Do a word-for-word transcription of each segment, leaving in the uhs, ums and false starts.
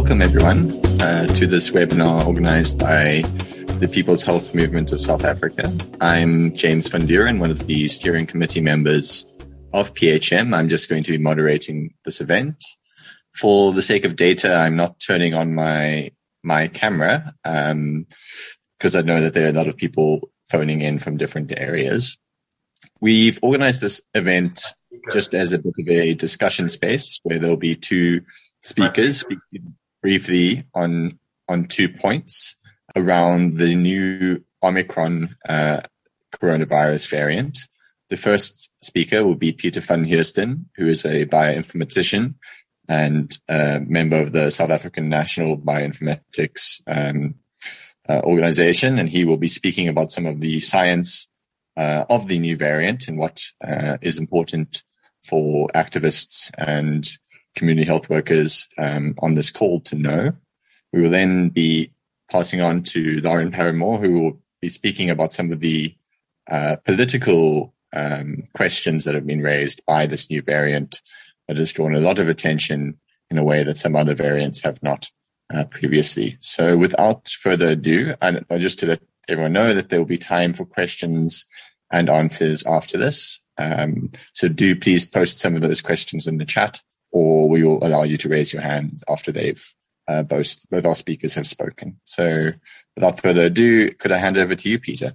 welcome everyone uh, to this webinar organized by the People's Health Movement of South Africa. I'm James van Buren, one of the steering committee members of P H M. I'm just going to be moderating this event. For the sake of data, I'm not turning on my my camera um, because I know that there are a lot of people phoning in from different areas. We've organized this event just as a bit of a discussion space where there'll be two speakers speaking briefly on on two points around the new Omicron uh, coronavirus variant. The first speaker will be Peter van Heerden, who is a bioinformatician and a member of the South African National Bioinformatics um, uh, organization, and he will be speaking about some of the science uh, of the new variant and what uh, is important for activists and community health workers um, on this call to know. We will then be passing on to Lauren Paramore, who will be speaking about some of the uh, political um, questions that have been raised by this new variant that has drawn a lot of attention in a way that some other variants have not uh, previously. So without further ado, and just to let everyone know that there will be time for questions and answers after this. Um, so do please post some of those questions in the chat, or we will allow you to raise your hands after they've uh, both, both our speakers have spoken. So without further ado, could I hand over to you, Peter?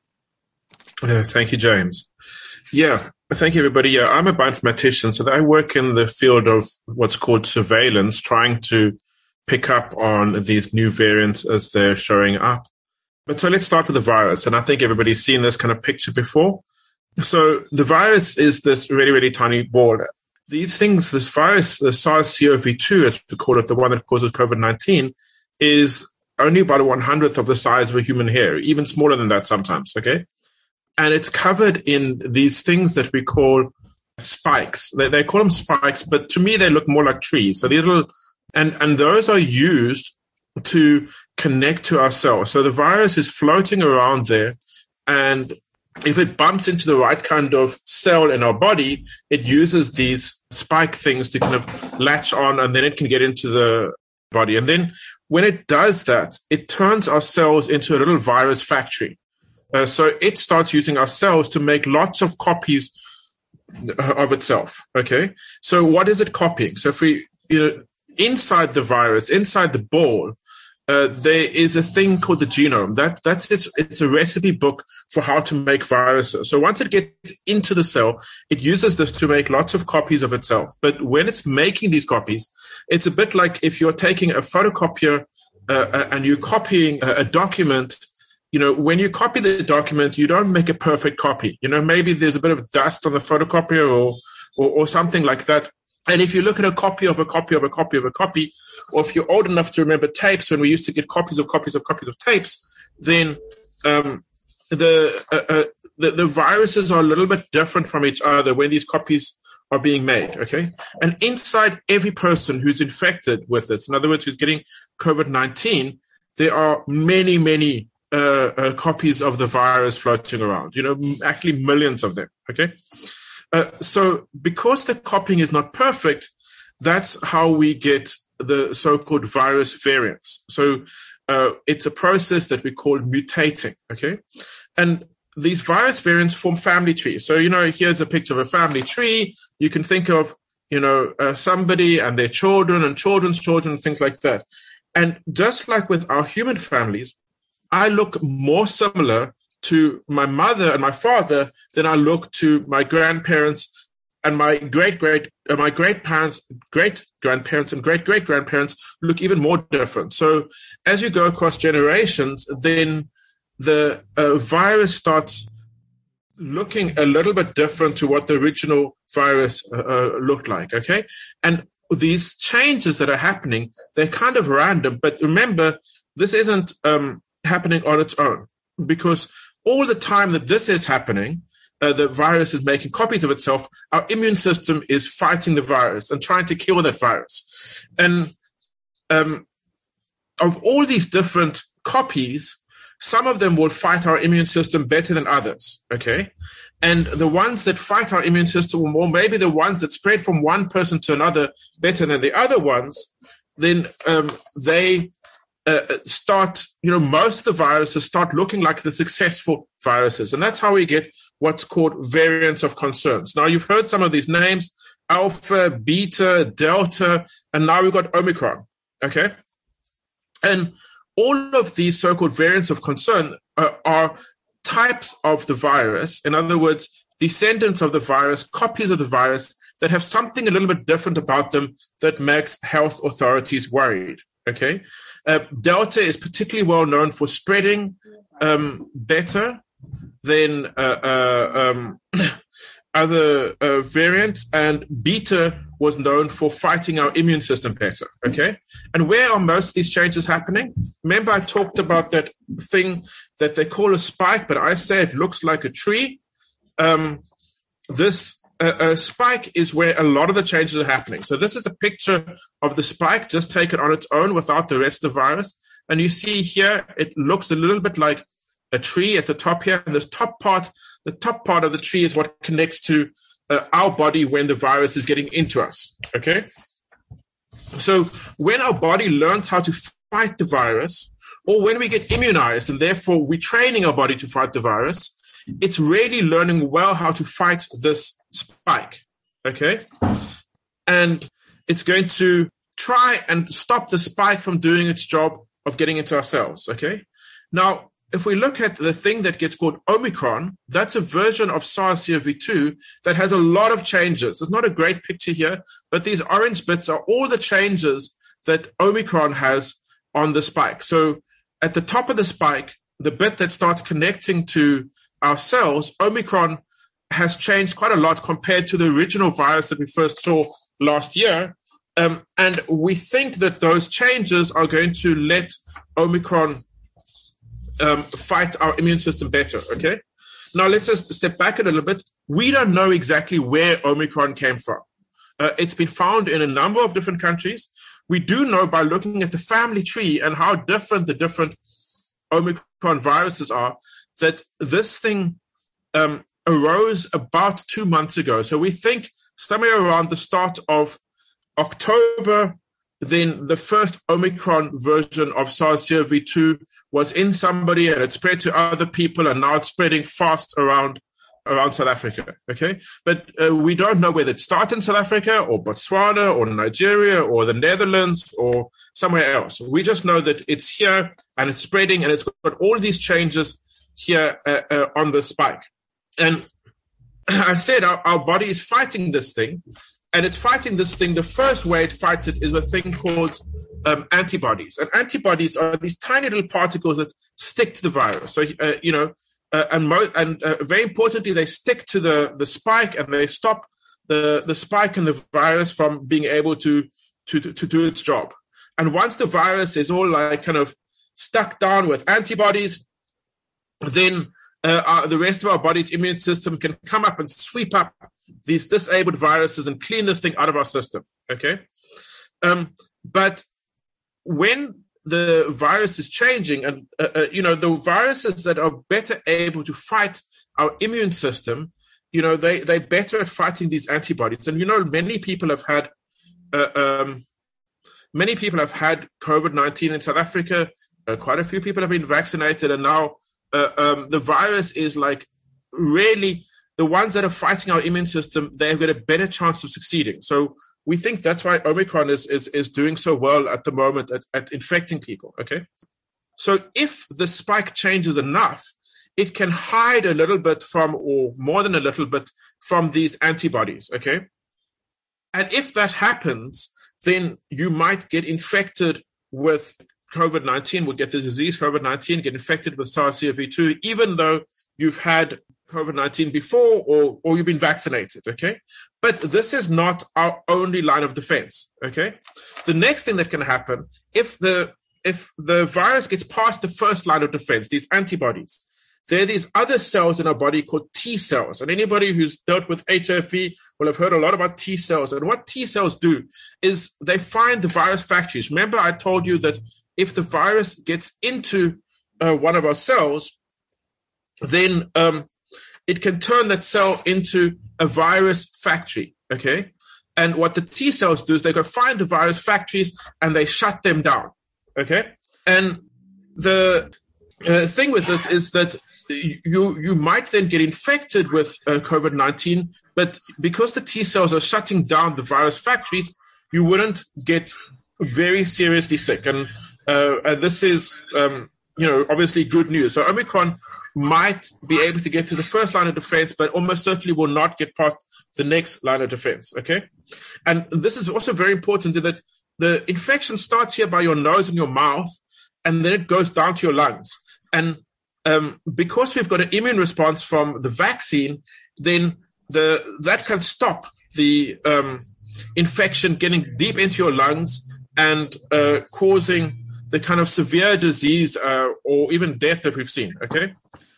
Uh, thank you, James. Yeah, thank you, everybody. Yeah, I'm a bioinformatician, so I work in the field of what's called surveillance, trying to pick up on these new variants as they're showing up. But so let's start with the virus, and I think everybody's seen this kind of picture before. So the virus is this really, really tiny ball. These things, this virus, the SARS-C o V two, as we call it, the one that causes COVID nineteen, is only about a one-hundredth of the size of a human hair, even smaller than that sometimes, okay? And it's covered in these things that we call spikes. They, they call them spikes, but to me, they look more like trees. So these little, and, and those are used to connect to our cells. So the virus is floating around there, and if it bumps into the right kind of cell in our body, it uses these spike things to kind of latch on, and then it can get into the body. And then when it does that, it turns our cells into a little virus factory. Uh, so it starts using our cells to make lots of copies of itself. Okay. So what is it copying? So if we, you know, inside the virus, inside the ball, Uh, there is a thing called the genome. That that's it's it's a recipe book for how to make viruses. So once it gets into the cell, it uses this to make lots of copies of itself. But when it's making these copies, it's a bit like if you're taking a photocopier uh, and you're copying a, a document. You know, when you copy the document, you don't make a perfect copy. You know, maybe there's a bit of dust on the photocopier or or, or something like that. And if you look at a copy of a copy of a copy of a copy, or if you're old enough to remember tapes, when we used to get copies of copies of copies of tapes, then um, the, uh, uh, the the viruses are a little bit different from each other when these copies are being made, okay? And inside every person who's infected with this, in other words, who's getting COVID nineteen, there are many, many uh, uh, copies of the virus floating around, you know, actually millions of them, okay? Uh, so because the copying is not perfect, that's how we get the so-called virus variants. So uh, it's a process that we call mutating, okay? And these virus variants form family trees. So, you know, here's a picture of a family tree. You can think of, you know, uh, somebody and their children and children's children, things like that. And just like with our human families, I look more similar to my mother and my father than I look to my grandparents and my great great uh, my great parents, great grandparents, and great great grandparents look even more different. So as you go across generations, then the uh, virus starts looking a little bit different to what the original virus uh, uh, looked like. Okay, and these changes that are happening, they're kind of random. But remember, this isn't um, happening on its own, because all the time that this is happening, uh, the virus is making copies of itself, our immune system is fighting the virus and trying to kill that virus. And um, of all these different copies, some of them will fight our immune system better than others, okay? And the ones that fight our immune system, or maybe the ones that spread from one person to another better than the other ones, then um, they uh, start, you know, most of the viruses start looking like the successful viruses. And that's how we get what's called variants of concerns. Now, you've heard some of these names, Alpha, Beta, Delta, and now we've got Omicron, okay? And all of these so-called variants of concern uh, are types of the virus. In other words, descendants of the virus, copies of the virus that have something a little bit different about them that makes health authorities worried, okay? Uh, Delta is particularly well known for spreading um, better than uh, uh, um, other uh, variants, and Beta was known for fighting our immune system better, okay? And where are most of these changes happening? Remember I talked about that thing that they call a spike, but I say it looks like a tree. Um, this uh, uh, spike is where a lot of the changes are happening. So this is a picture of the spike just taken on its own without the rest of the virus. And you see here, it looks a little bit like a tree at the top here. And this top part, the top part of the tree is what connects to uh, our body when the virus is getting into us, okay? So when our body learns how to fight the virus, or when we get immunized and therefore we're training our body to fight the virus, it's really learning well how to fight this spike, okay? And it's going to try and stop the spike from doing its job of getting into our cells, okay? Now, if we look at the thing that gets called Omicron, that's a version of SARS-C o V two that has a lot of changes. It's not a great picture here, but these orange bits are all the changes that Omicron has on the spike. So at the top of the spike, the bit that starts connecting to our cells, Omicron has changed quite a lot compared to the original virus that we first saw last year. Um, and we think that those changes are going to let Omicron Um, fight our immune system better, okay? Now, let's just step back a little bit. We don't know exactly where Omicron came from. Uh, it's been found in a number of different countries. We do know by looking at the family tree and how different the different Omicron viruses are that this thing um, arose about two months ago. So we think somewhere around the start of October, then the first Omicron version of SARS-C o V two was in somebody and it spread to other people, and now it's spreading fast around around South Africa, okay? But uh, we don't know whether it started in South Africa or Botswana or Nigeria or the Netherlands or somewhere else. We just know that it's here and it's spreading, and it's got all these changes here uh, uh, on the spike. And I said our, our body is fighting this thing. And it's fighting this thing. The first way it fights it is a thing called um, antibodies. And antibodies are these tiny little particles that stick to the virus. So, uh, you know, uh, and, mo- and uh, very importantly, they stick to the, the spike, and they stop the, the spike and the virus from being able to, to, to do its job. And once the virus is all like kind of stuck down with antibodies, then uh, our, the rest of our body's immune system can come up and sweep up these disabled viruses and clean this thing out of our system, okay? Um, but when the virus is changing, and, uh, uh, you know, the viruses that are better able to fight our immune system, you know, they, they're better at fighting these antibodies. And, you know, many people have had, uh, um, many people have had COVID nineteen in South Africa. Uh, quite a few people have been vaccinated, and now uh, um, the virus is like really... the ones that are fighting our immune system, they've got a better chance of succeeding. So we think that's why Omicron is is, is doing so well at the moment at, at infecting people, okay? So if the spike changes enough, it can hide a little bit from, or more than a little bit, from these antibodies, okay? And if that happens, then you might get infected with COVID nineteen, would get the disease COVID nineteen, get infected with SARS-C o V two, even though you've had COVID nineteen before, or, or you've been vaccinated, okay? But this is not our only line of defense, okay? The next thing that can happen, if the if the virus gets past the first line of defense, these antibodies, there are these other cells in our body called T cells. And anybody who's dealt with H I V will have heard a lot about T cells. And what T cells do is they find the virus factories. Remember, I told you that if the virus gets into uh, one of our cells, then um, it can turn that cell into a virus factory, okay? And what the T cells do is they go find the virus factories and they shut them down. Okay. And the uh, thing with this is that you you might then get infected with uh, COVID nineteen, but because the T cells are shutting down the virus factories, you wouldn't get very seriously sick. And, uh, and this is, um, you know, obviously good news. So Omicron might be able to get to the first line of defense, but almost certainly will not get past the next line of defense. Okay. And this is also very important in that the infection starts here by your nose and your mouth, and then it goes down to your lungs. And um, because we've got an immune response from the vaccine, then the that can stop the um, infection getting deep into your lungs and uh, causing the kind of severe disease uh, or even death that we've seen. Okay,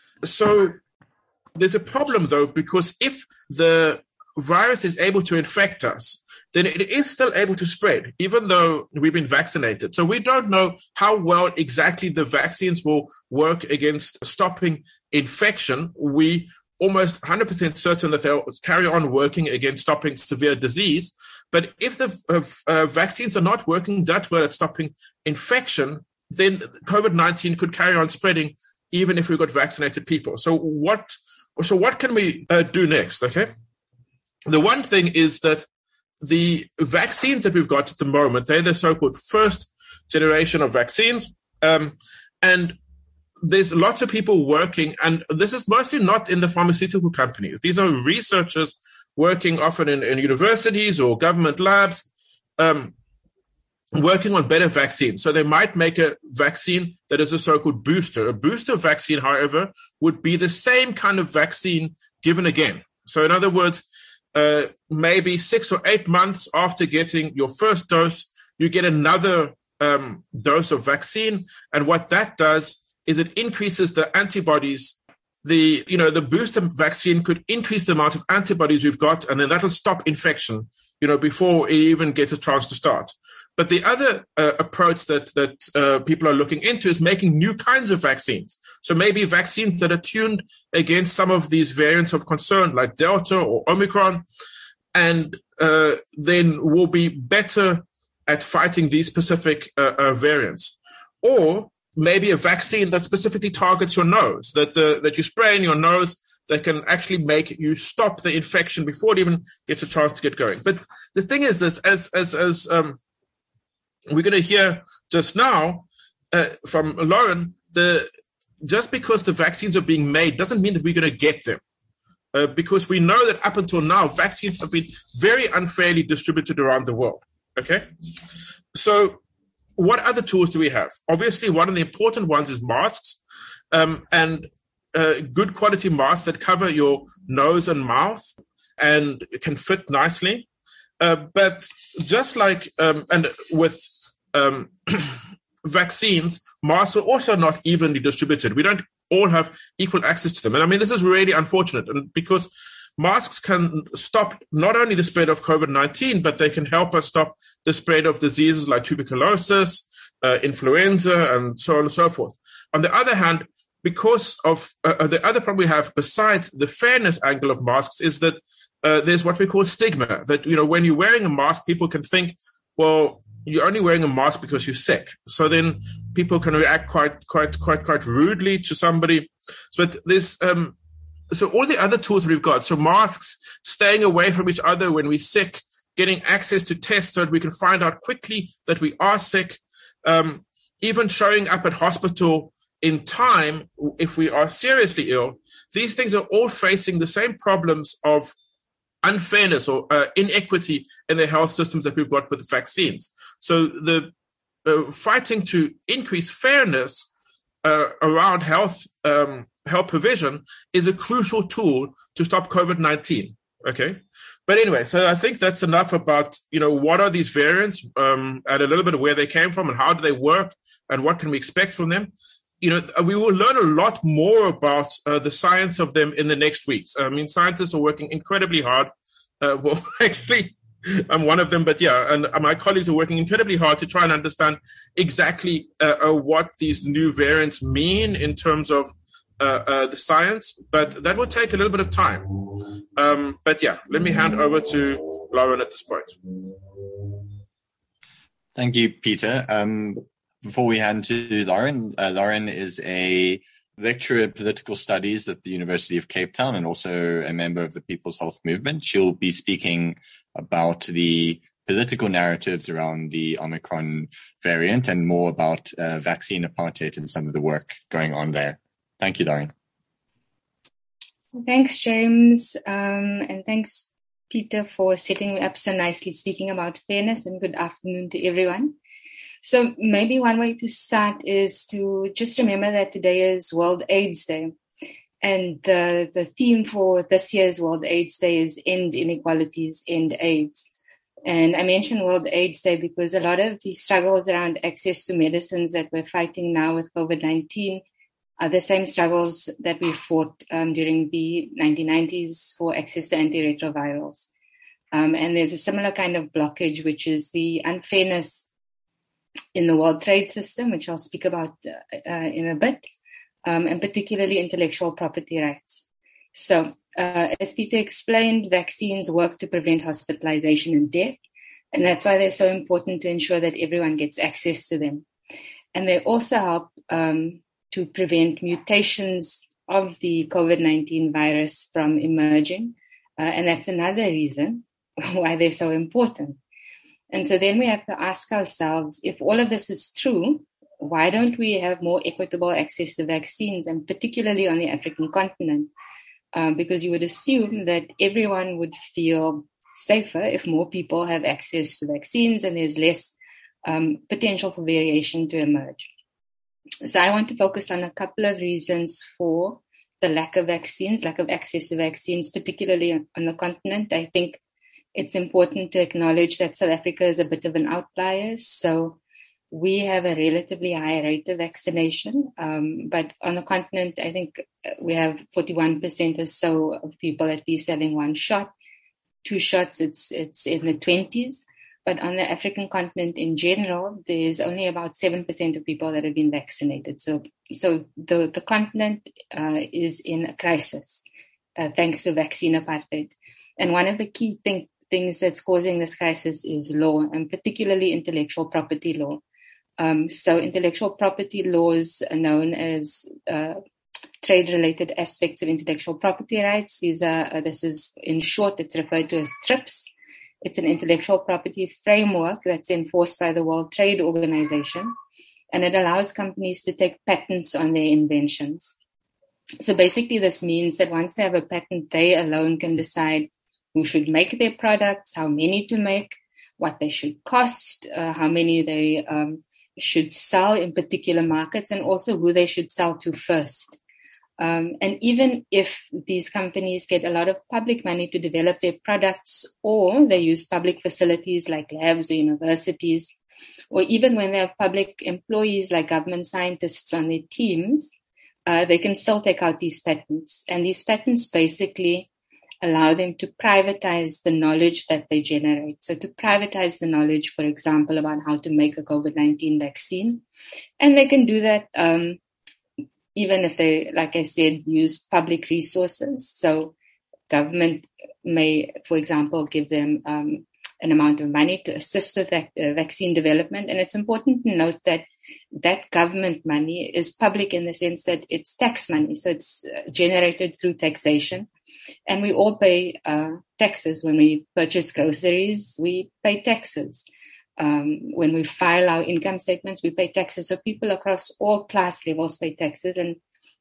so there's a problem though, because if the virus is able to infect us, then it is still able to spread, even though we've been vaccinated. So we don't know how well exactly the vaccines will work against stopping infection. We almost one hundred percent certain that they'll carry on working against stopping severe disease. But if the uh, uh, vaccines are not working that well at stopping infection, then COVID nineteen could carry on spreading even if we've got vaccinated people. So what, so what can we uh, do next? Okay. The one thing is that the vaccines that we've got at the moment, they're the so-called first generation of vaccines. Um, and there's lots of people working, and this is mostly not in the pharmaceutical companies. These are researchers working often in, in universities or government labs, um, working on better vaccines. So they might make a vaccine that is a so-called booster. A booster vaccine, however, would be the same kind of vaccine given again. So in other words, Uh, maybe six or eight months after getting your first dose, you get another um, dose of vaccine. And what that does is it increases the antibodies. The, you know, the booster vaccine could increase the amount of antibodies we've got, and then that'll stop infection, you know, before it even gets a chance to start. But the other uh, approach that, that uh, people are looking into is making new kinds of vaccines. So maybe vaccines that are tuned against some of these variants of concern, like Delta or Omicron, and uh, then will be better at fighting these specific uh, uh, variants. Or maybe a vaccine that specifically targets your nose, that the, that you spray in your nose, that can actually make you stop the infection before it even gets a chance to get going. But the thing is this, as as as um, we're going to hear just now uh, from Lauren, the just because the vaccines are being made doesn't mean that we're going to get them. Uh, because we know that up until now, vaccines have been very unfairly distributed around the world. Okay? So what other tools do we have? Obviously, one of the important ones is masks, um, and uh, good quality masks that cover your nose and mouth and can fit nicely. Uh, but just like, um, and with um, vaccines, masks are also not evenly distributed. We don't all have equal access to them. And I mean, this is really unfortunate, and because masks can stop not only the spread of COVID nineteen, but they can help us stop the spread of diseases like tuberculosis, uh, influenza, and so on and so forth. On the other hand, because of uh, the other problem we have besides the fairness angle of masks is that uh, there's what we call stigma, that, you know, when you're wearing a mask, people can think, well, you're only wearing a mask because you're sick. So then people can react quite, quite, quite, quite rudely to somebody. So but there's, um, So all the other tools that we've got, so masks, staying away from each other when we're sick, getting access to tests so that we can find out quickly that we are sick, um, even showing up at hospital in time if we are seriously ill. These things are all facing the same problems of unfairness or uh, inequity in the health systems that we've got with the vaccines. So the uh, fighting to increase fairness uh, around health um health provision is a crucial tool to stop COVID nineteen. Okay. But anyway, so I think that's enough about, you know, what are these variants, um, and a little bit of where they came from and how do they work and what can we expect from them. You know, we will learn a lot more about uh, the science of them in the next weeks. I mean, scientists are working incredibly hard. Uh, well, actually, I'm one of them, but yeah, and my colleagues are working incredibly hard to try and understand exactly uh, uh, what these new variants mean in terms of uh, uh, the science, but that will take a little bit of time. Um, but yeah, let me hand over to Lauren at this point. Thank you, Peter. Um, before we hand to Lauren, uh, Lauren is a lecturer in political studies at the University of Cape Town and also a member of the People's Health Movement. She'll be speaking about the political narratives around the Omicron variant and more about uh, vaccine apartheid and some of the work going on there. Thank you, Lauren. Thanks, James. Um, and thanks, Peter, for setting me up so nicely, speaking about fairness, and good afternoon to everyone. So maybe one way to start is to just remember that today is World AIDS Day. And the, the theme for this year's World AIDS Day is End Inequalities, End AIDS. And I mention World AIDS Day because a lot of the struggles around access to medicines that we're fighting now with COVID nineteen are the same struggles that we fought um, during the nineteen nineties for access to antiretrovirals. Um, and there's a similar kind of blockage, which is the unfairness in the world trade system, which I'll speak about uh, uh, in a bit, um, and particularly intellectual property rights. So, uh, as Peter explained, vaccines work to prevent hospitalization and death, and that's why they're so important to ensure that everyone gets access to them. And they also help um, to prevent mutations of the COVID nineteen virus from emerging, uh, and that's another reason why they're so important. And so then we have to ask ourselves, if all of this is true, why don't we have more equitable access to vaccines, and particularly on the African continent? Um, because you would assume that everyone would feel safer if more people have access to vaccines and there's less um, potential for variation to emerge. So I want to focus on a couple of reasons for the lack of vaccines, lack of access to vaccines, particularly on, on the continent. I think it's important to acknowledge that South Africa is a bit of an outlier. So we have a relatively high rate of vaccination. Um, but on the continent, I think we have forty-one percent or so of people at least having one shot. Two shots, it's it's in the twenties. But on the African continent in general, there's only about seven percent of people that have been vaccinated. So so the, the continent uh, is in a crisis uh, thanks to vaccine apartheid. And one of the key thing, things that's causing this crisis is law, and particularly intellectual property law. Um, so intellectual property laws are known as uh, trade-related aspects of intellectual property rights. These are, uh, this is, in short, it's referred to as TRIPS. It's an intellectual property framework that's enforced by the World Trade Organization, and it allows companies to take patents on their inventions. So basically this means that once they have a patent, they alone can decide who should make their products, how many to make, what they should cost, uh, how many they um, should sell in particular markets, and also who they should sell to first. Um, and even if these companies get a lot of public money to develop their products, or they use public facilities like labs or universities, or even when they have public employees like government scientists on their teams, uh, they can still take out these patents. And these patents basically allow them to privatize the knowledge that they generate. So to privatize the knowledge, for example, about how to make a COVID nineteen vaccine. And they can do that um, even if they, like I said, use public resources. So government may, for example, give them um, an amount of money to assist with vac- uh, vaccine development. And it's important to note that that government money is public in the sense that it's tax money. So it's uh, generated through taxation. And we all pay uh, taxes. When we purchase groceries, we pay taxes. Um, when we file our income statements, we pay taxes. So people across all class levels pay taxes. And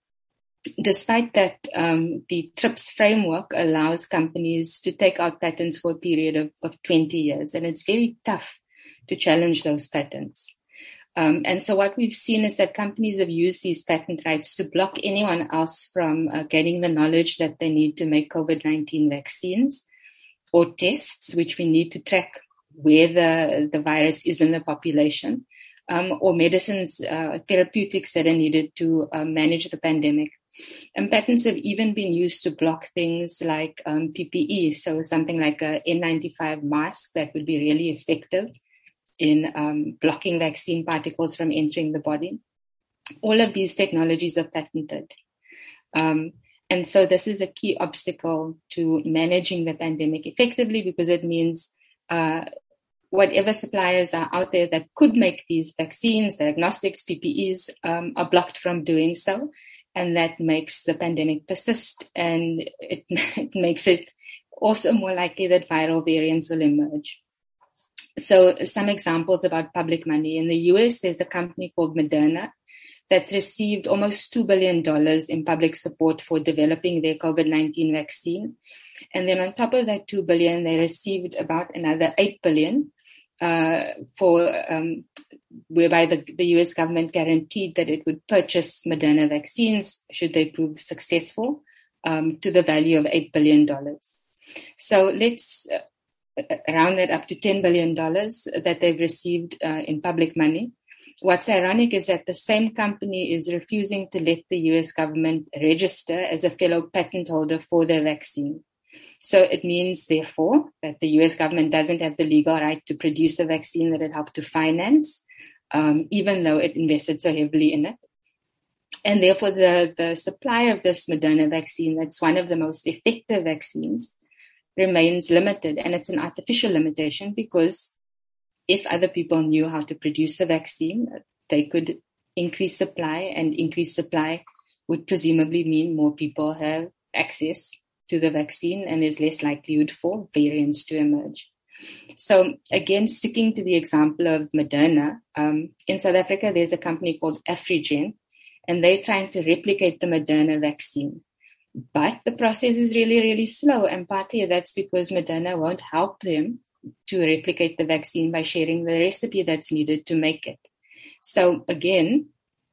despite that, um, the TRIPS framework allows companies to take out patents for a period of, of twenty years. And it's very tough to challenge those patents. Um, and so what we've seen is that companies have used these patent rights to block anyone else from uh, getting the knowledge that they need to make COVID nineteen vaccines or tests, which we need to track where the, the virus is in the population, um, or medicines, uh, therapeutics that are needed to uh, manage the pandemic. And patents have even been used to block things like um, P P E, so something like a N ninety-five mask that would be really effective in um, blocking vaccine particles from entering the body. All of these technologies are patented. Um, and so this is a key obstacle to managing the pandemic effectively, because it means uh, whatever suppliers are out there that could make these vaccines, diagnostics, P P Es, um, are blocked from doing so. And that makes the pandemic persist, and it, it makes it also more likely that viral variants will emerge. So some examples about public money. In the U S, there's a company called Moderna that's received almost two billion dollars in public support for developing their COVID nineteen vaccine. And then on top of that two billion dollars, they received about another eight billion dollars uh, for um, whereby the, the U S government guaranteed that it would purchase Moderna vaccines should they prove successful, um, to the value of eight billion dollars. So let's uh, round that up to ten billion dollars that they've received uh, in public money. What's ironic is that the same company is refusing to let the U S government register as a fellow patent holder for their vaccine. So it means, therefore, that the U S government doesn't have the legal right to produce a vaccine that it helped to finance, um, even though it invested so heavily in it. And therefore, the, the supply of this Moderna vaccine, that's one of the most effective vaccines, remains limited. And it's an artificial limitation, because if other people knew how to produce a vaccine, they could increase supply, and increased supply would presumably mean more people have access to the vaccine, and there's less likelihood for variants to emerge. So again, sticking to the example of Moderna, um, in South Africa, there's a company called Afrigen, and they're trying to replicate the Moderna vaccine. But the process is really, really slow. And partly that's because Moderna won't help them to replicate the vaccine by sharing the recipe that's needed to make it. So again,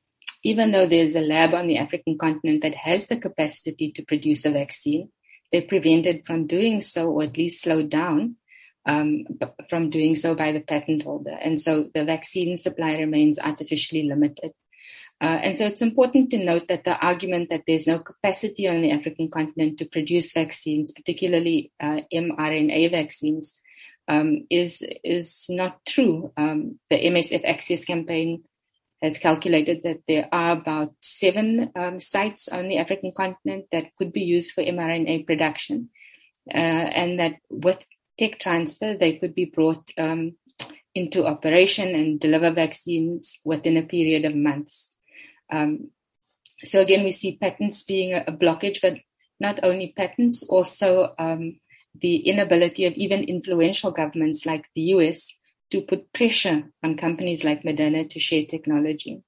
even though there's a lab on the African continent that has the capacity to produce a vaccine, they're prevented from doing so, or at least slowed down um, from doing so by the patent holder. And so the vaccine supply remains artificially limited. Uh, and so it's important to note that the argument that there's no capacity on the African continent to produce vaccines, particularly uh, mRNA vaccines, um, is is not true. Um, the M S F Access Campaign has calculated that there are about seven um, sites on the African continent that could be used for mRNA production, uh, and that with tech transfer, they could be brought um, into operation and deliver vaccines within a period of months. Um, so again, we see patents being a, a blockage, but not only patents, also um, the inability of even influential governments like the U S to put pressure on companies like Moderna to share technology.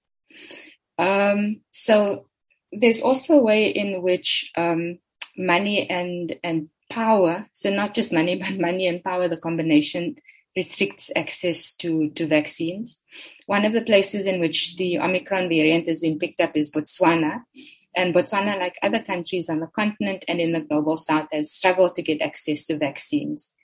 Um, so there's also a way in which um, money and and power, so not just money, but money and power, the combination restricts access to, to vaccines. One of the places in which the Omicron variant has been picked up is Botswana. And Botswana, like other countries on the continent and in the global south, has struggled to get access to vaccines.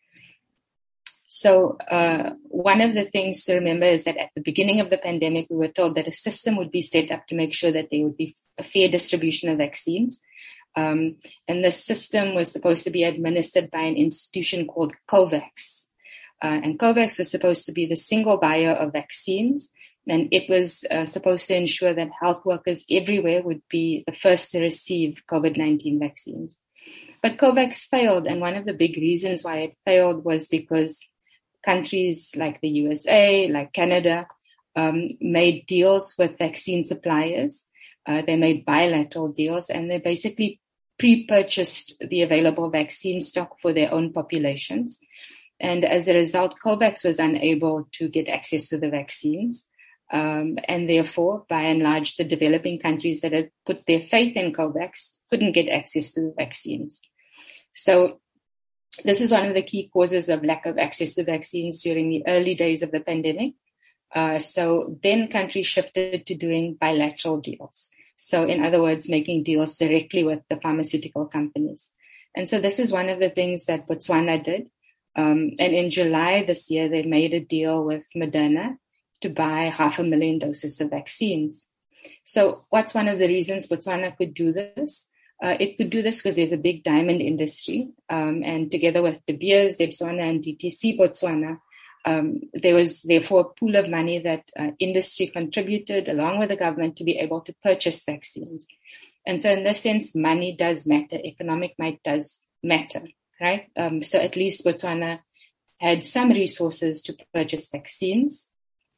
So uh, one of the things to remember is that at the beginning of the pandemic, we were told that a system would be set up to make sure that there would be a fair distribution of vaccines. Um, and the system was supposed to be administered by an institution called COVAX. Uh, and COVAX was supposed to be the single buyer of vaccines, and it was uh, supposed to ensure that health workers everywhere would be the first to receive COVID nineteen vaccines. But COVAX failed, and one of the big reasons why it failed was because countries like the U S A, like Canada, um, made deals with vaccine suppliers. Uh, they made bilateral deals, and they basically pre-purchased the available vaccine stock for their own populations. And as a result, COVAX was unable to get access to the vaccines. Um, and therefore, by and large, the developing countries that had put their faith in COVAX couldn't get access to the vaccines. So this is one of the key causes of lack of access to vaccines during the early days of the pandemic. Uh, so then countries shifted to doing bilateral deals. So in other words, making deals directly with the pharmaceutical companies. And so this is one of the things that Botswana did. Um, and in July this year, they made a deal with Moderna to buy half a million doses of vaccines. So what's one of the reasons Botswana could do this? Uh, it could do this because there's a big diamond industry. Um, and together with De Beers, Debswana, and D T C Botswana, Um, there was therefore a pool of money that uh, industry contributed along with the government to be able to purchase vaccines. And so in this sense, money does matter. Economic might does matter, right? Um, so at least Botswana had some resources to purchase vaccines.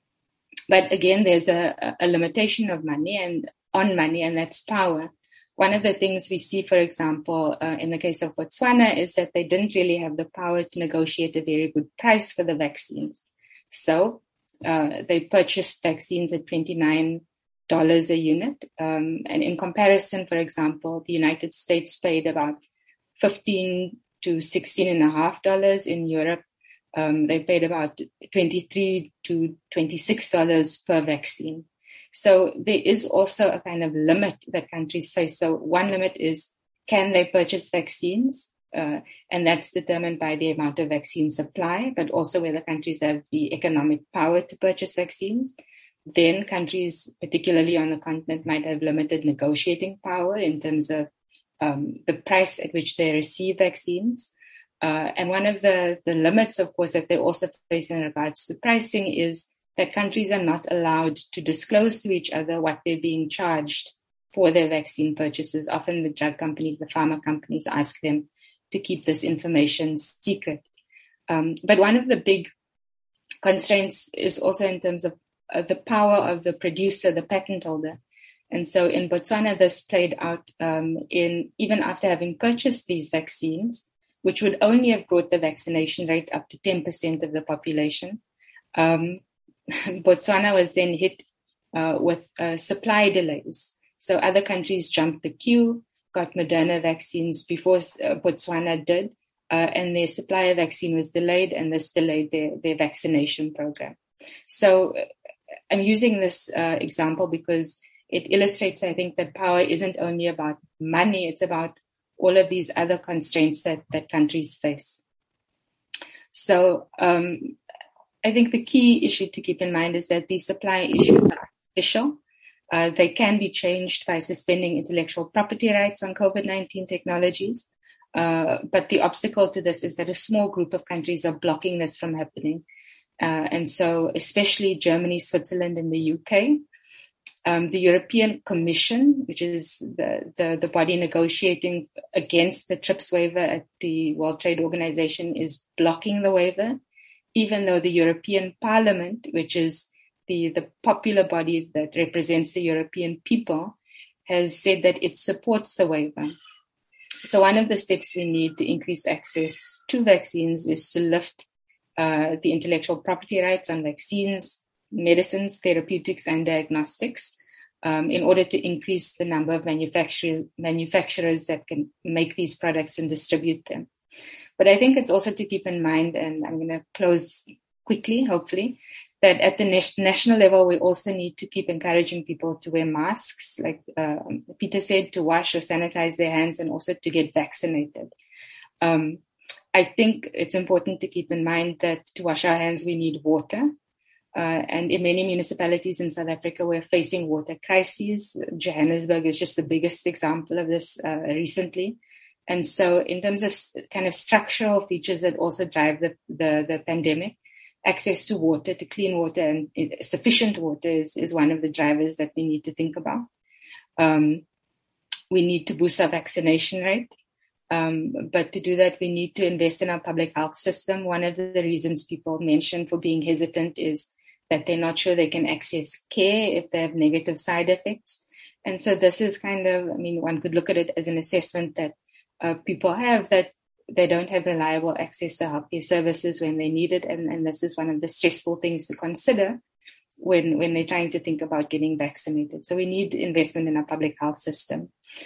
But again, there's a, a limitation of money and on money, and that's power. One of the things we see, for example, uh, in the case of Botswana is that they didn't really have the power to negotiate a very good price for the vaccines. So uh, they purchased vaccines at twenty-nine dollars a unit. Um, and in comparison, for example, the United States paid about fifteen to sixteen and a half dollars. In Europe, um, they paid about twenty-three to twenty-six dollars per vaccine. So there is also a kind of limit that countries face. So one limit is, can they purchase vaccines? Uh, and that's determined by the amount of vaccine supply, but also whether countries have the economic power to purchase vaccines. Then countries, particularly on the continent, might have limited negotiating power in terms of um, the price at which they receive vaccines. Uh, and one of the, the limits, of course, that they also face in regards to pricing is that countries are not allowed to disclose to each other what they're being charged for their vaccine purchases. Often the drug companies, the pharma companies ask them to keep this information secret. Um, but one of the big constraints is also in terms of uh, the power of the producer, the patent holder. And so in Botswana, this played out um, in even after having purchased these vaccines, which would only have brought the vaccination rate up to ten percent of the population. Um, Botswana was then hit uh, with uh, supply delays. So other countries jumped the queue, got Moderna vaccines before uh, Botswana did, uh, and their supply of vaccine was delayed, and this delayed their, their vaccination program. So uh, I'm using this uh, example because it illustrates, I think, that power isn't only about money, it's about all of these other constraints that, that countries face. So, um, I think the key issue to keep in mind is that these supply issues are artificial. Uh, they can be changed by suspending intellectual property rights on COVID nineteen technologies. Uh, but the obstacle to this is that a small group of countries are blocking this from happening. Uh, and so especially Germany, Switzerland, and the U K. Um, the European Commission, which is the, the, the body negotiating against the TRIPS waiver at the World Trade Organization, is blocking the waiver, even though the European Parliament, which is the, the popular body that represents the European people, has said that it supports the waiver. So one of the steps we need to increase access to vaccines is to lift uh, the intellectual property rights on vaccines, medicines, therapeutics, and diagnostics um, in order to increase the number of manufacturers, manufacturers that can make these products and distribute them. But I think it's also to keep in mind, and I'm going to close quickly, hopefully, that at the na- national level, we also need to keep encouraging people to wear masks, like uh, Peter said, to wash or sanitize their hands, and also to get vaccinated. Um, I think it's important to keep in mind that to wash our hands, we need water. Uh, and in many municipalities in South Africa, we're facing water crises. Johannesburg is just the biggest example of this uh, recently. And so in terms of kind of structural features that also drive the, the, the pandemic, access to water, to clean water and sufficient water is, is one of the drivers that we need to think about. Um, we need to boost our vaccination rate. Um, but to do that, we need to invest in our public health system. One of the reasons people mention for being hesitant is that they're not sure they can access care if they have negative side effects. And so this is kind of, I mean, one could look at it as an assessment that uh, people have, that they don't have reliable access to healthcare services when they need it. And, and this is one of the stressful things to consider when, when they're trying to think about getting vaccinated. So we need investment in our public health system.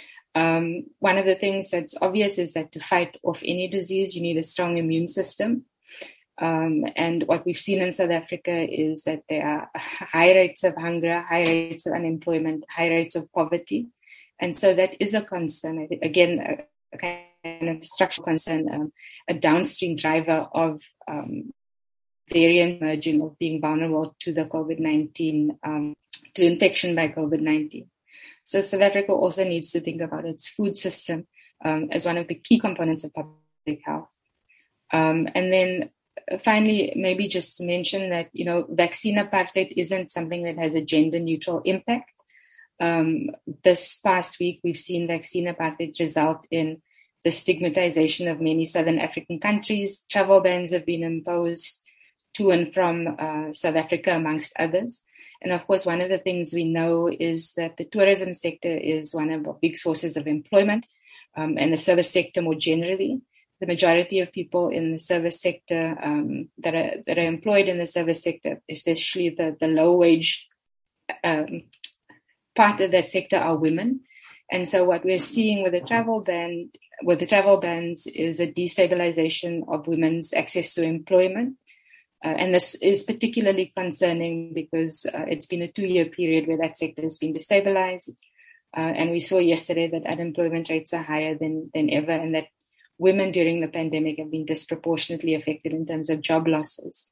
Um, one of the things that's obvious is that to fight off any disease, you need a strong immune system. Um, and what we've seen in South Africa is that there are high rates of hunger, high rates of unemployment, high rates of poverty. And so that is a concern. Again, a, a kind of structural concern, um, a downstream driver of um, variant emerging, of being vulnerable to the COVID nineteen, um, to infection by COVID nineteen. So South Africa also needs to think about its food system um, as one of the key components of public health. Um, and then finally, maybe just to mention that, you know, vaccine apartheid isn't something that has a gender neutral impact. Um, this past week, we've seen vaccine apartheid result in the stigmatization of many Southern African countries. Travel bans have been imposed to and from uh, South Africa, amongst others. And of course, one of the things we know is that the tourism sector is one of the big sources of employment, um, and the service sector more generally. The majority of people in the service sector um, that are that are employed in the service sector, especially the, the low wage um, part of that sector, are women. And so what we're seeing with the travel ban, with the travel bans, is a destabilization of women's access to employment. Uh, and this is particularly concerning because uh, it's been a two-year period where that sector has been destabilized. Uh, and we saw yesterday that unemployment rates are higher than, than ever, and that women during the pandemic have been disproportionately affected in terms of job losses.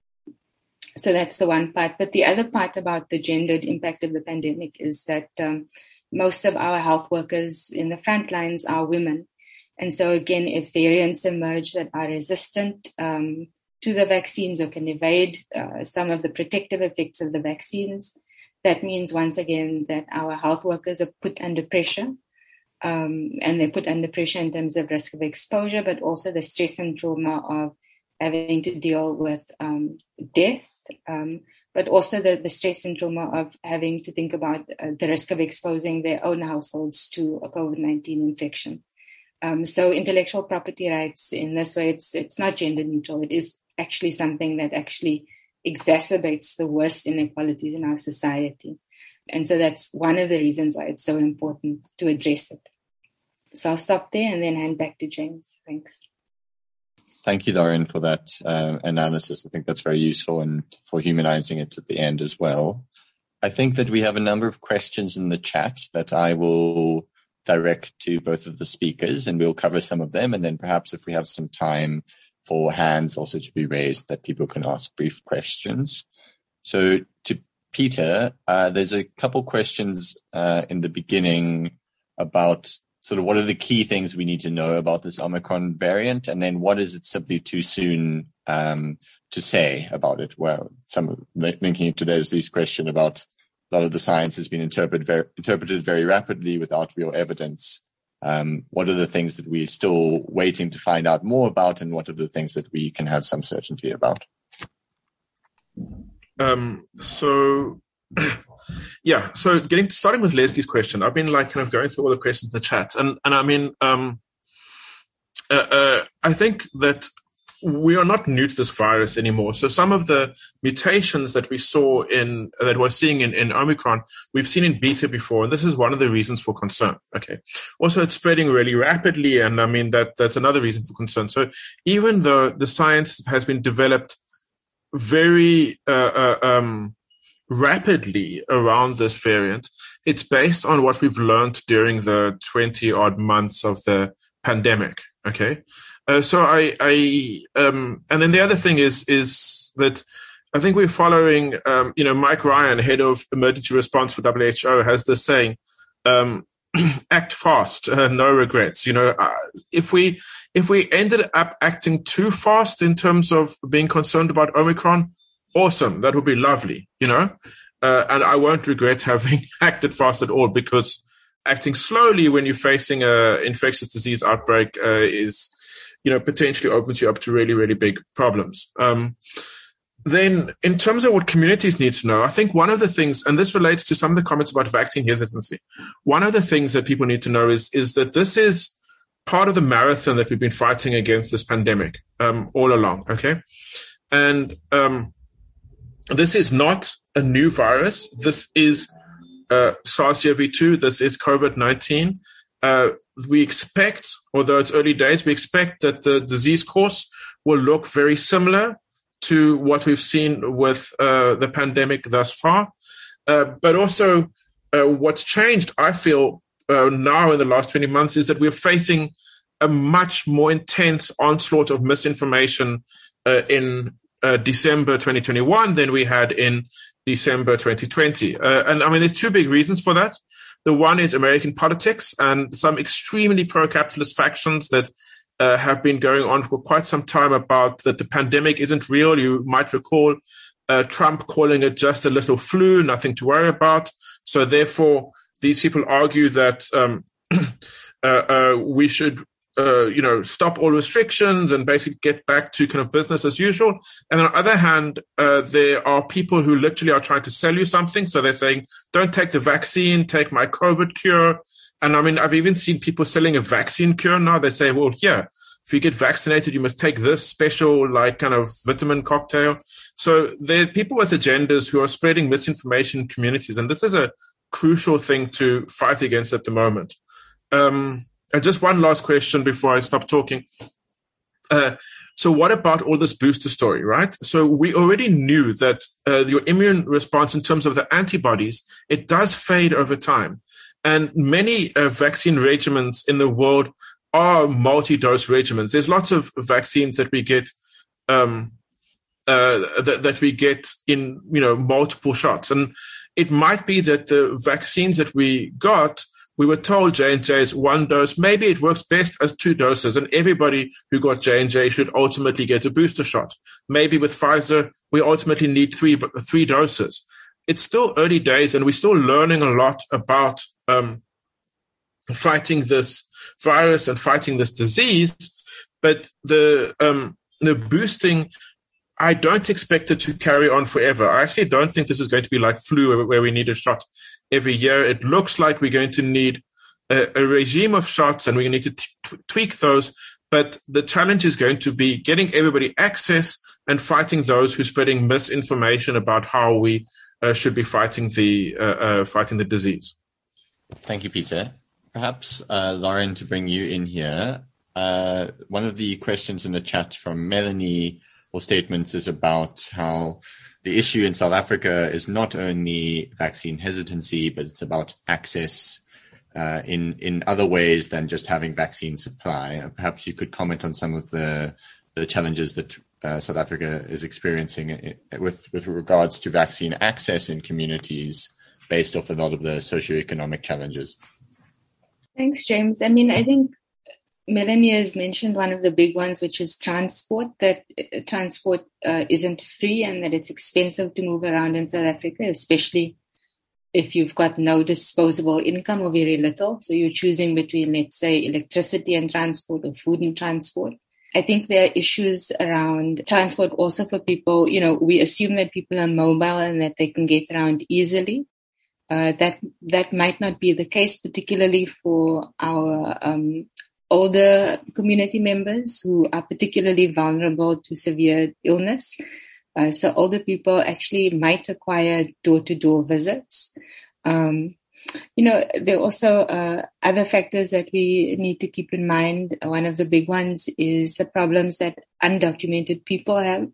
So that's the one part. But the other part about the gendered impact of the pandemic is that um, most of our health workers in the front lines are women. And so again, if variants emerge that are resistant um, to the vaccines or can evade uh, some of the protective effects of the vaccines, that means once again that our health workers are put under pressure. Um, and they're put under pressure in terms of risk of exposure, but also the stress and trauma of having to deal with um, death, um, but also the, the stress and trauma of having to think about uh, the risk of exposing their own households to a COVID nineteen infection. Um, so intellectual property rights in this way, it's it's not gender neutral. It is actually something that actually exacerbates the worst inequalities in our society. And so that's one of the reasons why it's so important to address it. So I'll stop there and then hand back to James. Thanks. Thank you, Lauren, for that uh, analysis. I think that's very useful, and for humanizing it at the end as well. I think that we have a number of questions in the chat that I will direct to both of the speakers, and we'll cover some of them. And then perhaps if we have some time for hands also to be raised, that people can ask brief questions. So to Peter, uh, there's a couple questions uh, in the beginning about sort of what are the key things we need to know about this Omicron variant, and then what is it simply too soon um, to say about it? Well, some linking it to there's this question about a lot of the science has been interpreted very, interpreted very rapidly without real evidence. Um, what are the things that we're still waiting to find out more about, and what are the things that we can have some certainty about? Um, so, yeah, so getting starting with Leslie's question, I've been like kind of going through all the questions in the chat, and and I mean, um, uh, uh, I think that we are not new to this virus anymore. So some of the mutations that we saw in, that we're seeing in, in Omicron, we've seen in Beta before. And this is one of the reasons for concern. Okay. Also, it's spreading really rapidly. And I mean, that, that's another reason for concern. So even though the science has been developed very, uh, uh, um, rapidly around this variant, it's based on what we've learned during the twenty odd months of the pandemic. Okay. Uh, so I, I, um, and then the other thing is, is that I think we're following, um, you know, Mike Ryan, head of emergency response for W H O, has this saying, um, act fast, uh, no regrets. You know, uh, if we, if we ended up acting too fast in terms of being concerned about Omicron, awesome. That would be lovely, you know, uh, and I won't regret having acted fast at all, because acting slowly when you're facing a infectious disease outbreak, uh, is, you know, potentially opens you up to really, really big problems. Um, then in terms of what communities need to know, I think one of the things, and this relates to some of the comments about vaccine hesitancy, one of the things that people need to know is, is that this is part of the marathon that we've been fighting against this pandemic, um, all along. Okay. And, um, this is not a new virus. This is, uh, SARS-C o V two. This is COVID nineteen. Uh, we expect, although it's early days, we expect that the disease course will look very similar to what we've seen with uh, the pandemic thus far. Uh, but also uh, what's changed, I feel, uh, now in the last twenty months is that we're facing a much more intense onslaught of misinformation uh, in uh, December twenty twenty-one than we had in December twenty twenty. Uh, and I mean, there's two big reasons for that. The one is American politics and some extremely pro-capitalist factions that uh, have been going on for quite some time about that the pandemic isn't real. You might recall uh, Trump calling it just a little flu, nothing to worry about. So therefore, these people argue that um, uh, uh, we should Uh, you know, stop all restrictions and basically get back to kind of business as usual. And on the other hand, uh, there are people who literally are trying to sell you something. So they're saying, don't take the vaccine, take my COVID cure. And I mean, I've even seen people selling a vaccine cure now. They say, well, here, if you get vaccinated, you must take this special, like, kind of vitamin cocktail. So there are people with agendas who are spreading misinformation in communities. And this is a crucial thing to fight against at the moment. Um, And just one last question before I stop talking. Uh, so what about all this booster story, right? So we already knew that uh, your immune response in terms of the antibodies, it does fade over time. And many uh, vaccine regimens in the world are multi-dose regimens. There's lots of vaccines that we get um, uh, that, that we get in, you know, multiple shots. And it might be that the vaccines that we got, we were told J and J is one dose. Maybe it works best as two doses, and everybody who got J and J should ultimately get a booster shot. Maybe with Pfizer, we ultimately need three three doses. It's still early days, and we're still learning a lot about um, fighting this virus and fighting this disease. But the um, the boosting, I don't expect it to carry on forever. I actually don't think this is going to be like flu, where we need a shot every year. It looks like we're going to need a, a regime of shots, and we need to t- tweak those. But the challenge is going to be getting everybody access and fighting those who are spreading misinformation about how we uh, should be fighting the uh, uh, fighting the disease. Thank you, Peter. Perhaps, uh, Lauren, to bring you in here. Uh, one of the questions in the chat from Melanie or statements is about how the issue in South Africa is not only vaccine hesitancy, but it's about access uh, in in other ways than just having vaccine supply. Perhaps you could comment on some of the the challenges that uh, South Africa is experiencing with with regards to vaccine access in communities based off a lot of the socioeconomic challenges. Thanks, James. I mean, I think Melanie has mentioned one of the big ones, which is transport, that uh, transport uh, isn't free and that it's expensive to move around in South Africa, especially if you've got no disposable income or very little. So you're choosing between, let's say, electricity and transport or food and transport. I think there are issues around transport also for people. You know, we assume that people are mobile and that they can get around easily. Uh, that that might not be the case, particularly for our um older community members who are particularly vulnerable to severe illness. Uh, so older people actually might require door-to-door visits. Um, you know, there are also uh, other factors that we need to keep in mind. One of the big ones is the problems that undocumented people have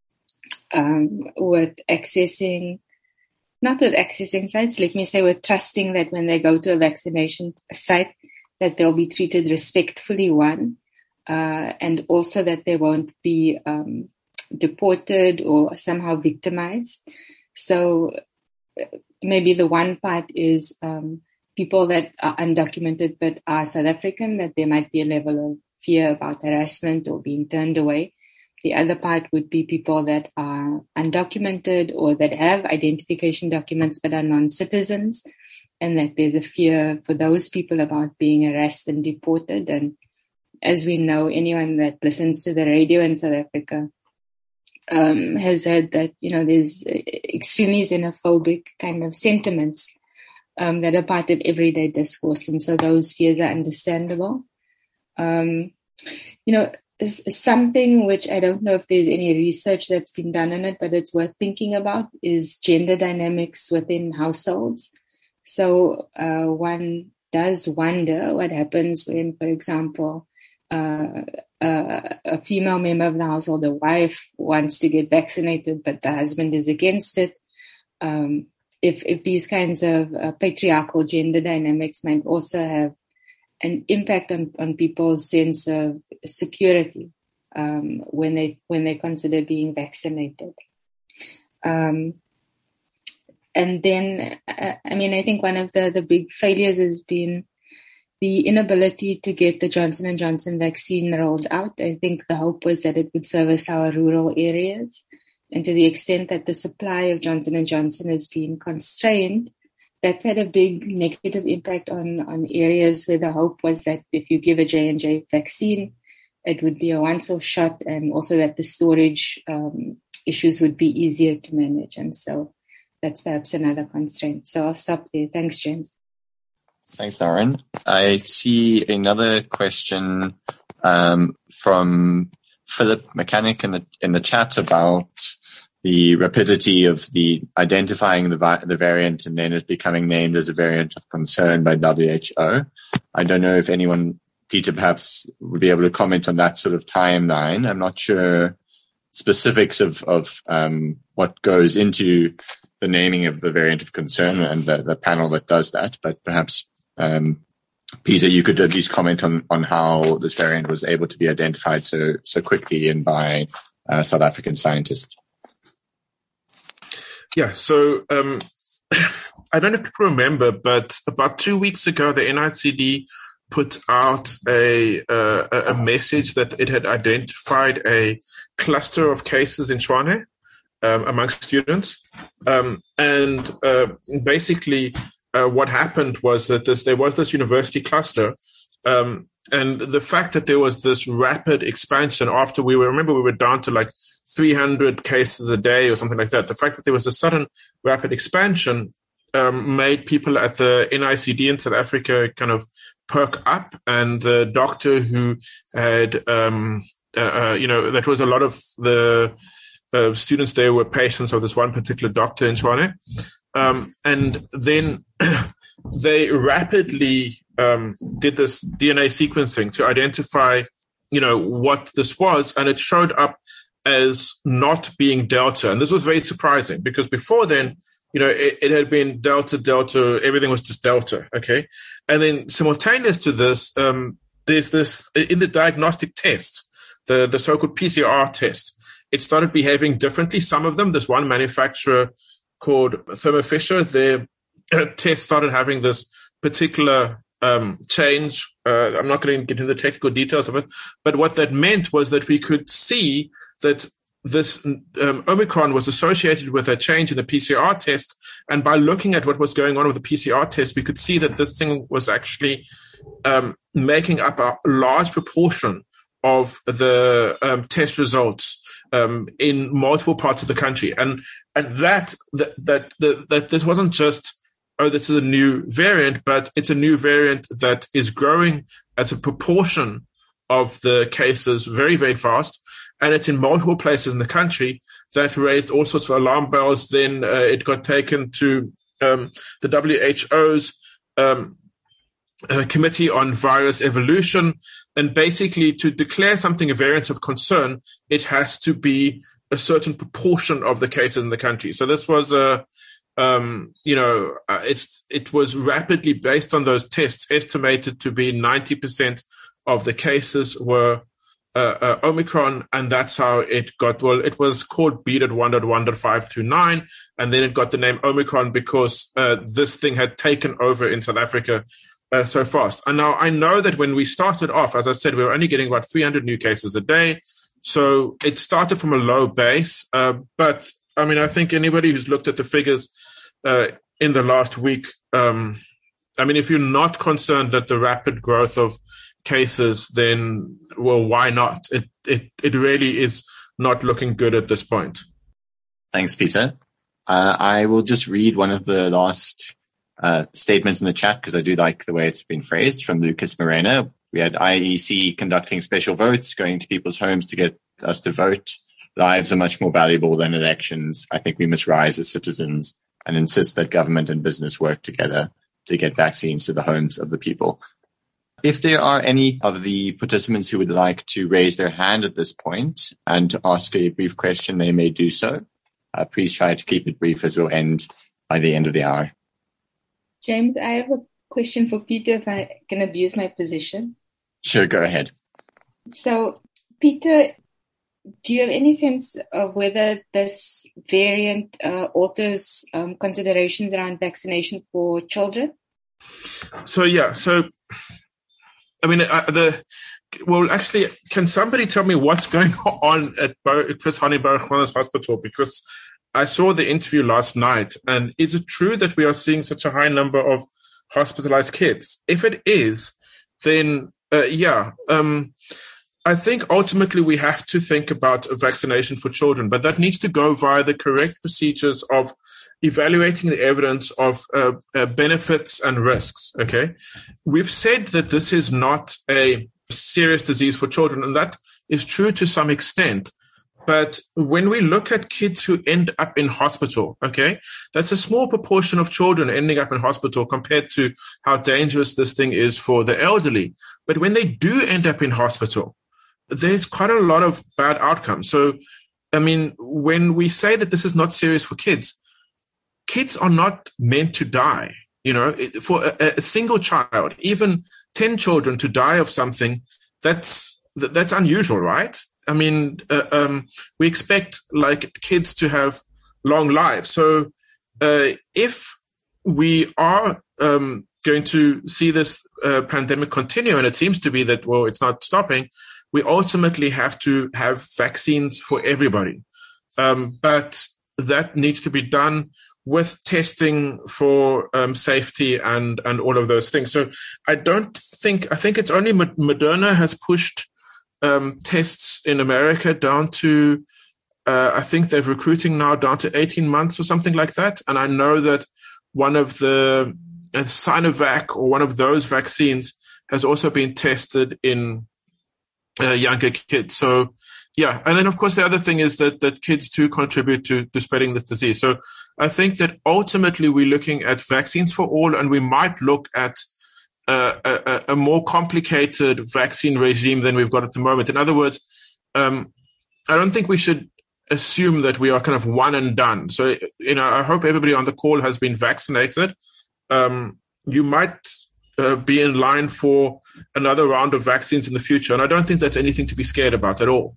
um, with accessing, not with accessing sites, let me say with trusting that when they go to a vaccination site, that they'll be treated respectfully, one, uh, and also that they won't be um, deported or somehow victimized. So maybe the one part is um, people that are undocumented but are South African, that there might be a level of fear about harassment or being turned away. The other part would be people that are undocumented or that have identification documents but are non-citizens, and that there's a fear for those people about being arrested and deported. And as we know, anyone that listens to the radio in South Africa um, has heard that, you know, there's extremely xenophobic kind of sentiments um, that are part of everyday discourse. And so those fears are understandable. Um, you know, something which I don't know if there's any research that's been done on it, but it's worth thinking about is gender dynamics within households. So uh, one does wonder what happens when, for example, uh, uh, a female member of the household, a wife, wants to get vaccinated, but the husband is against it. Um, if, if these kinds of uh, patriarchal gender dynamics might also have an impact on, on people's sense of security um, when they when they consider being vaccinated. Um, And then, uh, I mean, I think one of the, the big failures has been, the inability to get the Johnson and Johnson vaccine rolled out. I think the hope was that it would service our rural areas. And to the extent that the supply of Johnson and Johnson has been constrained, that's had a big negative impact on, on areas where the hope was that if you give a J and J vaccine, it would be a once-off shot, and also that the storage um, issues would be easier to manage. And so that's perhaps another constraint. So I'll stop there. Thanks, James. Thanks, Lauren. I see another question um, from Philip Mechanic in the in the chat about the rapidity of the identifying the vi- the variant and then it becoming named as a variant of concern by W H O. I don't know if anyone, Peter, perhaps would be able to comment on that sort of timeline. I'm not sure specifics of of um, what goes into the naming of the variant of concern and the, the panel that does that, but perhaps um, Peter, you could at least comment on, on how this variant was able to be identified so so quickly and by uh, South African scientists. Yeah, so um, I don't know if people remember, but about two weeks ago, the N I C D put out a uh, a message that it had identified a cluster of cases in Tshwane um, amongst students, um, and uh, basically. Uh, what happened was that this, there was this university cluster, um, and the fact that there was this rapid expansion after we were, remember we were down to like three hundred cases a day or something like that. The fact that there was a sudden rapid expansion um, made people at the N I C D in South Africa kind of perk up, and the doctor who had, um, uh, uh, you know, that was a lot of the uh, students there were patients of this one particular doctor in Tshwane. Um, and then they rapidly um, did this D N A sequencing to identify, you know, what this was, and it showed up as not being Delta. And this was very surprising because before then, you know, it, it had been Delta, Delta, everything was just Delta, okay? And then simultaneous to this, um, there's this, in the diagnostic test, the, the so-called P C R test, it started behaving differently. Some of them, this one manufacturer called Thermo Fisher, their test started having this particular um, change. Uh, I'm not going to get into the technical details of it, but what that meant was that we could see that this um, Omicron was associated with a change in the P C R test. And by looking at what was going on with the P C R test, we could see that this thing was actually um, making up a large proportion of the um, test results um, in multiple parts of the country. And and that that that that, that this wasn't just, oh, this is a new variant, but it's a new variant that is growing as a proportion of the cases very, very fast. And it's in multiple places in the country. That raised all sorts of alarm bells. Then uh, it got taken to um, the W H O's um, uh, Committee on Virus Evolution. And basically, to declare something a variant of concern, it has to be a certain proportion of the cases in the country. So this was a, um, you know, uh, it's it was rapidly, based on those tests, estimated to be ninety percent of the cases were uh, uh, Omicron, and that's how it got. Well, it was called B one point one point five two nine, and then it got the name Omicron because uh, this thing had taken over in South Africa uh, so fast. And now I know that when we started off, as I said, we were only getting about three hundred new cases a day, so it started from a low base. Uh, but I mean, I think anybody who's looked at the figures uh, in the last week, um, I mean, if you're not concerned that the rapid growth of cases, then, well, why not? It, it, it really is not looking good at this point. Thanks, Peter. Uh, I will just read one of the last uh, statements in the chat because I do like the way it's been phrased, from Lucas Morena. We had I E C conducting special votes, going to people's homes to get us to vote. Lives are much more valuable than elections. I think we must rise as citizens and insist that government and business work together to get vaccines to the homes of the people. If there are any of the participants who would like to raise their hand at this point and to ask a brief question, they may do so. Uh, please try to keep it brief as we'll end by the end of the hour. James, I have a question for Peter, if I can abuse my position. Sure, go ahead. So, Peter, do you have any sense of whether this variant uh, alters um, considerations around vaccination for children? So, yeah, so I mean, uh, the well, actually, can somebody tell me what's going on at Chris Hani Baragwanath's hospital? Because I saw the interview last night, and is it true that we are seeing such a high number of hospitalized kids? If it is, then uh, yeah, um, I think ultimately we have to think about a vaccination for children, but that needs to go via the correct procedures of evaluating the evidence of uh, uh, benefits and risks. Okay, we've said that this is not a serious disease for children, and that is true to some extent. But when we look at kids who end up in hospital, okay, that's a small proportion of children ending up in hospital compared to how dangerous this thing is for the elderly. But when they do end up in hospital, there's quite a lot of bad outcomes. So, I mean, when we say that this is not serious for kids, kids are not meant to die. You know, for a, a single child, even ten children to die of something, that's that's unusual, right? I mean, uh, um, we expect like kids to have long lives. So uh, if we are um, going to see this uh, pandemic continue, and it seems to be that, well, it's not stopping, we ultimately have to have vaccines for everybody. Um, but that needs to be done with testing for um, safety and, and all of those things. So I don't think, I think it's only Moderna has pushed um, tests in America down to, uh, I think they're recruiting now down to eighteen months or something like that. And I know that one of the, uh, Sinovac or one of those vaccines has also been tested in uh, younger kids. So yeah. And then, of course, the other thing is that, that kids too contribute to, to spreading this disease. So I think that ultimately we're looking at vaccines for all, and we might look at uh, a, a more complicated vaccine regime than we've got at the moment. In other words, um, I don't think we should assume that we are kind of one and done. So, you know, I hope everybody on the call has been vaccinated. Um, you might uh, be in line for another round of vaccines in the future. And I don't think that's anything to be scared about at all.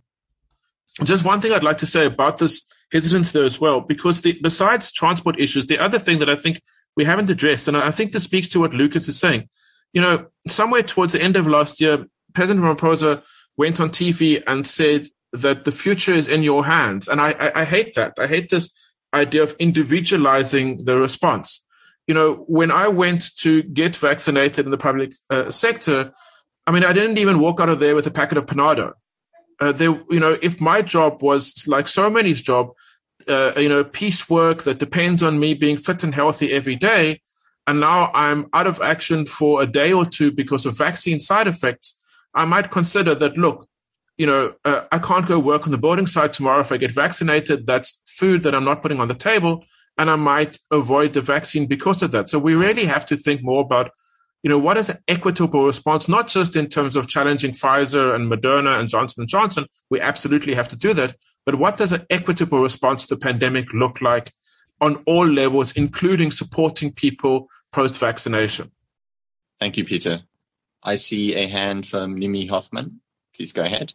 Just one thing I'd like to say about this hesitance there as well, because the, besides transport issues, the other thing that I think we haven't addressed, and I think this speaks to what Lucas is saying, you know, somewhere towards the end of last year, President Ramaphosa went on T V and said that the future is in your hands. And I, I, I hate that. I hate this idea of individualizing the response. You know, when I went to get vaccinated in the public uh, sector, I mean, I didn't even walk out of there with a packet of Panado. Uh, there, you know, if my job was like so many's job, uh, you know, piecework that depends on me being fit and healthy every day, and now I'm out of action for a day or two because of vaccine side effects, I might consider that, look, you know, uh, I can't go work on the building site tomorrow if I get vaccinated. That's food that I'm not putting on the table, and I might avoid the vaccine because of that. So we really have to think more about, you know, what is an equitable response, not just in terms of challenging Pfizer and Moderna and Johnson and Johnson. We absolutely have to do that. But what does an equitable response to the pandemic look like on all levels, including supporting people post-vaccination? Thank you, Peter. I see a hand from Nimi Hoffman. Please go ahead.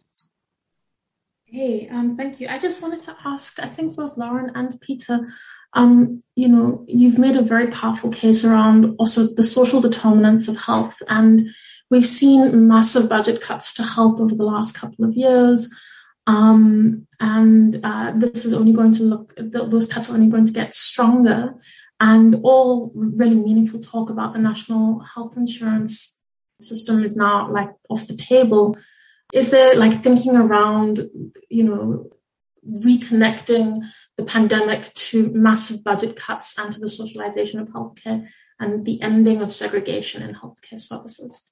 Hey, um, thank you. I just wanted to ask, I think both Lauren and Peter, um, you know, you've made a very powerful case around also the social determinants of health. And we've seen massive budget cuts to health over the last couple of years. Um, and uh, this is only going to look, those cuts are only going to get stronger. And all really meaningful talk about the national health insurance system is now like off the table. Is there like thinking around, you know, reconnecting the pandemic to massive budget cuts and to the socialization of healthcare and the ending of segregation in healthcare services?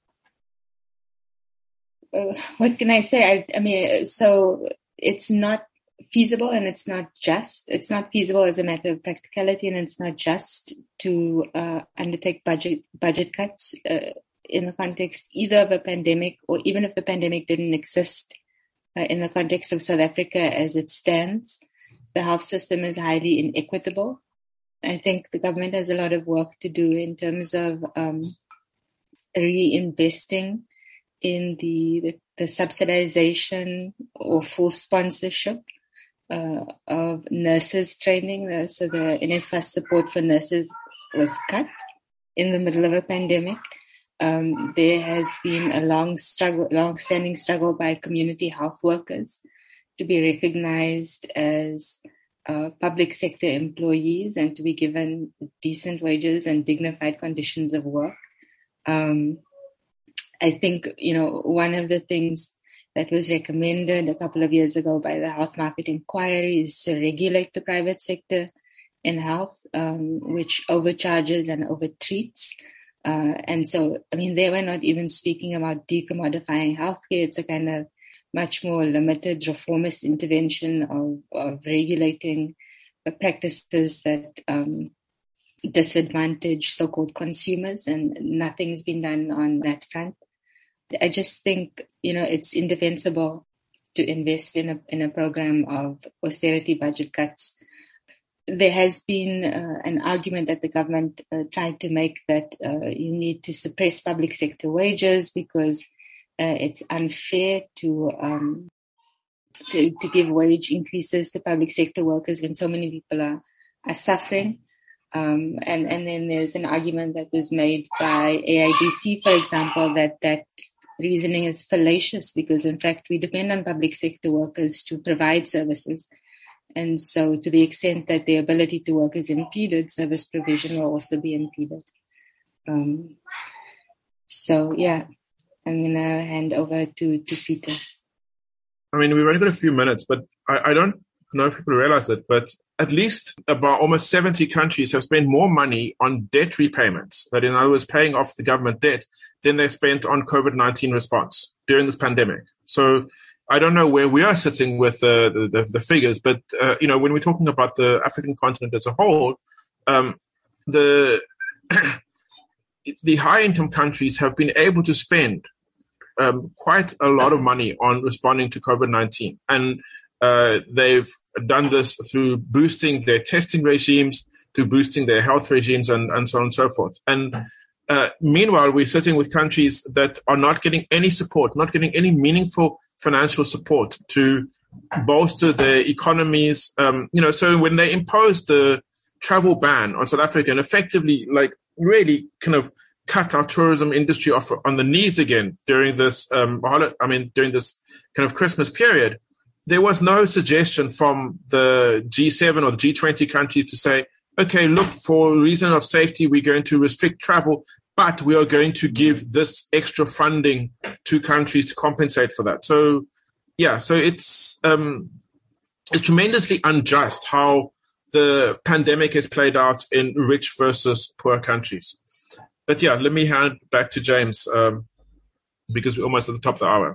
Uh, what can I say? I, I mean, so it's not feasible and it's not just. It's not feasible as a matter of practicality, and it's not just to uh, undertake budget budget cuts uh, in the context either of a pandemic, or even if the pandemic didn't exist uh, in the context of South Africa as it stands. The health system is highly inequitable. I think the government has a lot of work to do in terms of um, reinvesting in the, the, the subsidization or full sponsorship uh, of nurses training. So the N S F A S support for nurses was cut in the middle of a pandemic. um, there has been a long struggle, long-standing struggle by community health workers to be recognized as uh, public sector employees and to be given decent wages and dignified conditions of work. Um, I think, you know, one of the things that was recommended a couple of years ago by the Health Market Inquiry is to regulate the private sector in health, um, which overcharges and overtreats. Uh, and so, I mean, they were not even speaking about decommodifying healthcare. It's a kind of much more limited reformist intervention of, of regulating the practices that um, disadvantage so-called consumers, and nothing's been done on that front. I just think, you know, it's indefensible to invest in a in a program of austerity budget cuts. There has been uh, an argument that the government uh, tried to make that uh, you need to suppress public sector wages because uh, it's unfair to, um, to to give wage increases to public sector workers when so many people are are suffering. Um, and and then there's an argument that was made by A I B C, for example, that that reasoning is fallacious because, in fact, we depend on public sector workers to provide services. And so to the extent that their ability to work is impeded, service provision will also be impeded. Um, so, yeah, I'm going to hand over to, to Peter. I mean, we've only got a few minutes, but I, I don't know if people realize it, but at least about almost seventy countries have spent more money on debt repayments, that in other words, paying off the government debt, than they spent on COVID nineteen response during this pandemic. So I don't know where we are sitting with uh, the, the, the figures, but, uh, you know, when we're talking about the African continent as a whole, um, the the high-income countries have been able to spend um, quite a lot of money on responding to COVID nineteen. And uh, they've done this through boosting their testing regimes, through boosting their health regimes, and, and so on and so forth. And uh, meanwhile, we're sitting with countries that are not getting any support, not getting any meaningful financial support to bolster their economies. Um, you know, so when they imposed the travel ban on South Africa and effectively, like, really kind of cut our tourism industry off on the knees again during this, um, I mean, during this kind of Christmas period, there was no suggestion from the G seven or the G twenty countries to say, okay, look, for a reason of safety, we're going to restrict travel, but we are going to give this extra funding to countries to compensate for that. So, yeah, so it's um, it's tremendously unjust how the pandemic has played out in rich versus poor countries. But yeah, let me hand back to James um, because we're almost at the top of the hour.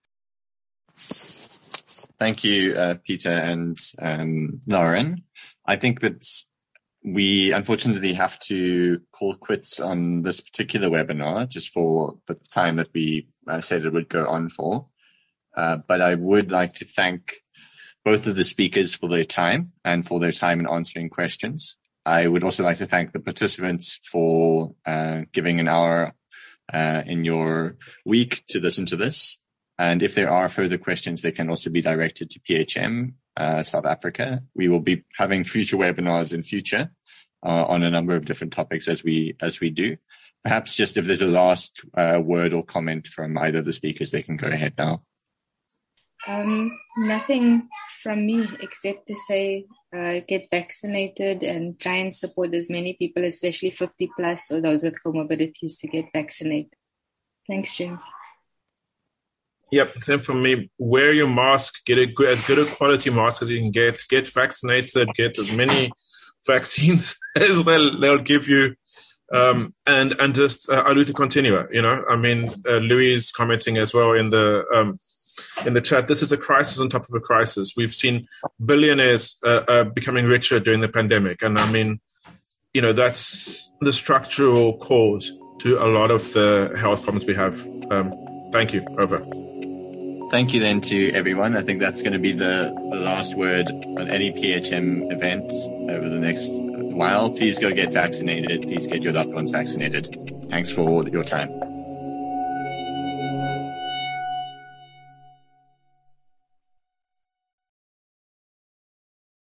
Thank you, uh, Peter and um, Lauren. I think that we unfortunately have to call quits on this particular webinar just for the time that we uh, said it would go on for. Uh, but I would like to thank both of the speakers for their time and for their time in answering questions. I would also like to thank the participants for uh, giving an hour uh, in your week to listen to this. And if there are further questions, they can also be directed to P H M uh, South Africa. We will be having future webinars in future uh, on a number of different topics as we as we do. Perhaps just if there's a last uh, word or comment from either of the speakers, they can go ahead now. Um, nothing from me except to say uh, get vaccinated and try and support as many people, especially fifty plus or those with comorbidities, to get vaccinated. Thanks, James. Yep, same for me. Wear your mask, get a good, as good a quality mask as you can get, get vaccinated, get as many vaccines as they'll, they'll give you, um, and, and just uh, allude to continua, you know. I mean, uh, Louis is commenting as well in the, um, in the chat, this is a crisis on top of a crisis. We've seen billionaires uh, uh, becoming richer during the pandemic. And I mean, you know, that's the structural cause to a lot of the health problems we have. Um, thank you. Over. Thank you then to everyone. I think that's going to be the, the last word on any P H M event over the next while. Please go get vaccinated. Please get your loved ones vaccinated. Thanks for your time.